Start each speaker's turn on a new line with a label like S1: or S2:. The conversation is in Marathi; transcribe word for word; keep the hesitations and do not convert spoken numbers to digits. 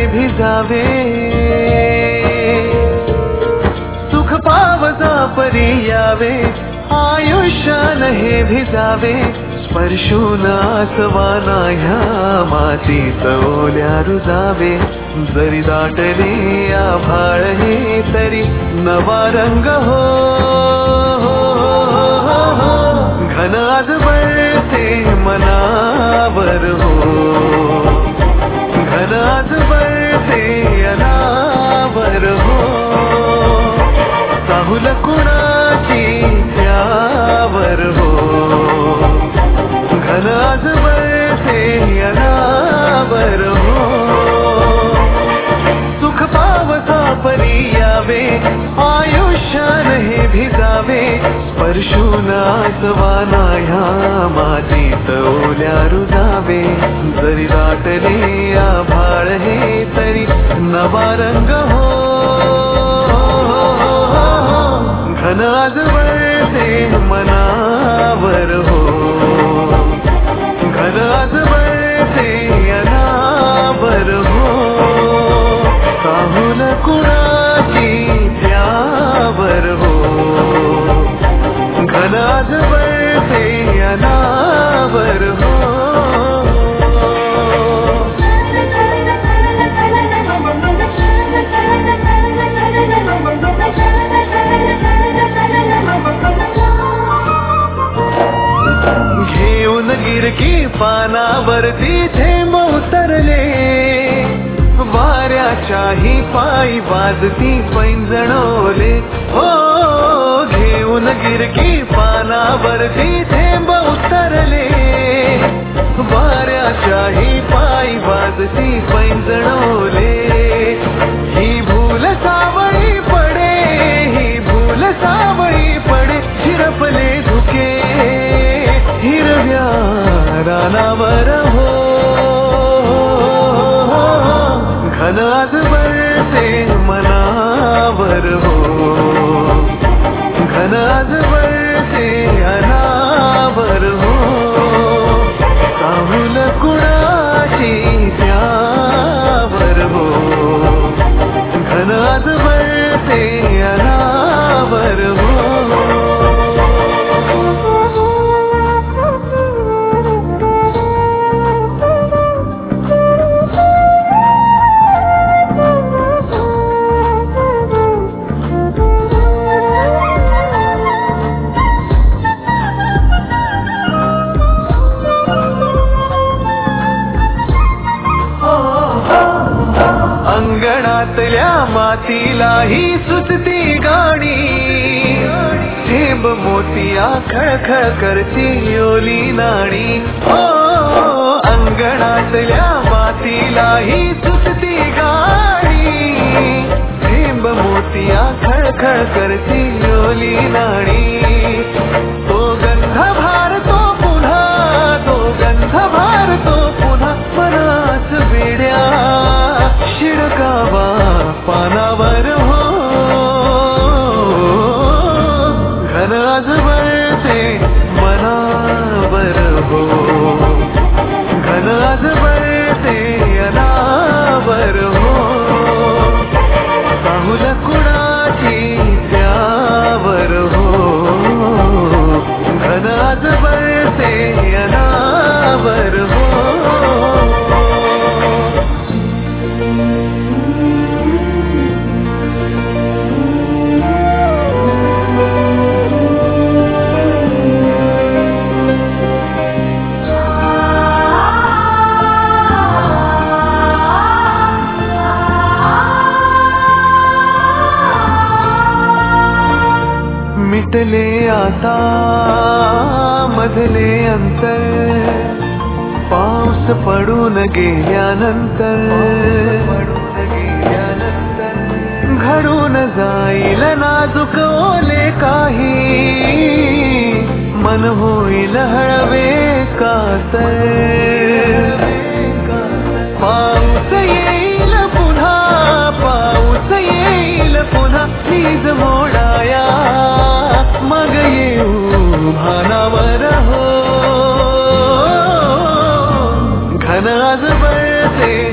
S1: भिजावे, सुख पावसा परी यावे, आयुष्यान हे भिजावे, स्पर्शून आसवाना ह्या मातीत ओल्या रुजावे, जरी दाटले आभाळ हे तरी नवा रंग हो, घन आज बळते मनावर हो, घन आज बळते अनावर हो, चाहुल कुणाची त्यावर हो, घन आज बळते अनावर हो, सुख पावसा परी यावे, आयुष्यान हे भिजावे, स्पर्शून आसवाना ह्या मातीत ओल्या रुजावे, जरी दाटले आभाळ हे तरी नवा रंग हो, घन आज बळते मनावर हो, घन आज बळते अनावर हो, चाहुल कुणाची त्यावर हो, घन आज बळते अनावर हो. घेऊन गिरकी पानावरती थेंब उतरले, वाऱ्याच्याही पायी वाजती पैंजणोले, हो घेऊन गिरकी पानावरती थेंब उतरले, वाऱ्याच्याही पायी वाजती पैंजणोले, ही भूल सावळी पडे, ही भूल सावळी पडे, झिरपले धुके हिरव्या रानावर हो, घन आज बळते मनावर हो, घन आज बळते अनावर हो, चाहुल कुणाची त्यावर हो, घन आज बळते अनावर हो. अंगणातल्या मातीलाही सुचती गाणी, थेंब मोतिया खळखळ करती ओली नाणी, हो अंगणातल्या मातीलाही सुचती गाणी, थेंब मोतिया खळखळ करती ओली नाणी, तो गंध भारतो पुन्हा, तो गंध भारतो पुन्हा, मनात वेड्या शिडकावा पानावर हो, घन आज बळते मनावर हो, घन आज बळते अनावर हो, चाहुल कुणाची त्यावर हो, घन आज बळते अनावर हो. मिटले आता मधले अंतर, पाऊस पडून गेल्यानंतर, घडून जाईल नाजूक ओले काही, मन होईल हळवे कातर, पाऊस येईल पुन्हा, पाऊस येईल पुन्हा, वीज मोडाया मग येऊ भानावर हो, घन आज बळते